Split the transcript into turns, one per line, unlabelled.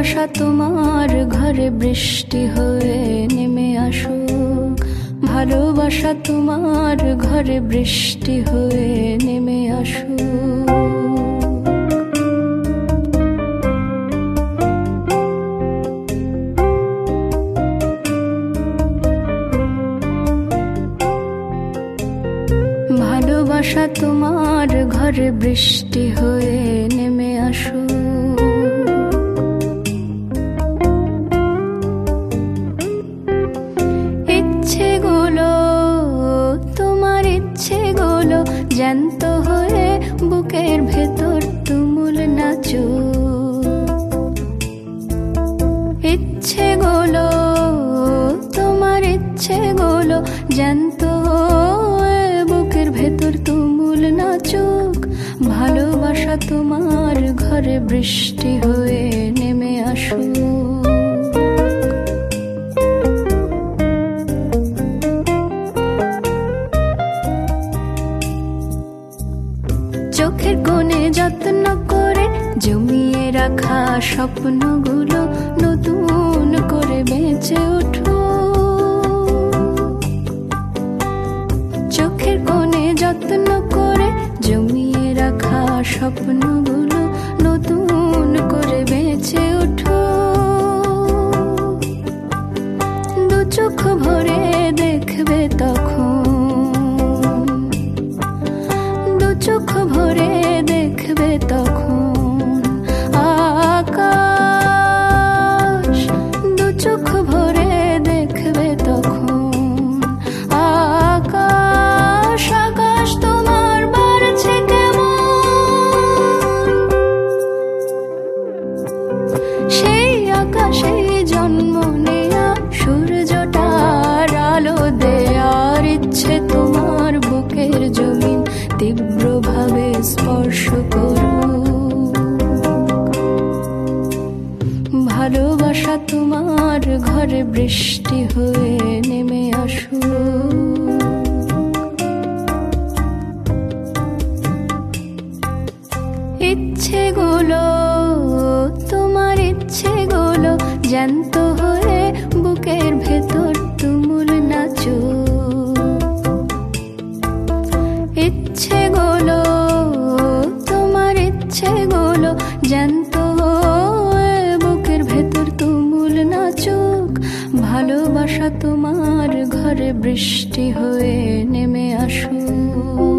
ভালোবাসা তোমার ঘরে বৃষ্টি হয়ে নেমে আসুক, ভালোবাসা তোমার ঘরে বৃষ্টি হয়ে নেমে আসুক। ভালোবাসা তোমার ঘরে বৃষ্টি হয়ে নেমে আসুক। ইচ্ছেগুলো, তোমার ইচ্ছেগুলো জ্যান্ত হয়ে বুকের ভেতর তুমুল নাচুক। ইচ্ছেগুলো, তোমার ইচ্ছেগুলো জ্যান্ত হয়ে বুকের ভেতর তুমুল নাচুক। ভালোবাসা তোমার ঘরে বৃষ্টি হয়ে নেমে আসুক। চোখের কোণে যত্ন করে জমিয়ে রাখা স্বপ্নগুলো নতুন করে বেঁচে ওঠো। চোখের কোণে যত্ন করে জমিয়ে রাখা স্বপ্নগুলো নতুন করে বেঁচে ওঠো। দু চোখ ভরে দেখবে তখন, দু চোখ ভরে দেখবে তখন আকাশ, দু চোখ ভরে দেখবে তখন আকাশ। আকাশ তোমার বাড়ছে কেমন, সেই আকাশে জন্ম নেয়া সূর্যটার আলো দেয়ার ইচ্ছে তোমার বুকের জমিন তীব্রভাবে স্পর্শ করুক। ভালোবাসা তোমার ঘরে বৃষ্টি হয়ে নেমে আসুক। ইচ্ছেগুলো, তোমার ইচ্ছেগুলো জ্যান্ত হয়ে বুকের ভেতর তুমুল নাচুক। ইচ্ছেগুলো, তোমার ইচ্ছেগুলো জ্যান্ত হয়ে বুকের ভেতর তুমুল নাচুক। ভালোবাসা তোমার ঘরে বৃষ্টি হয়ে নেমে আসুক।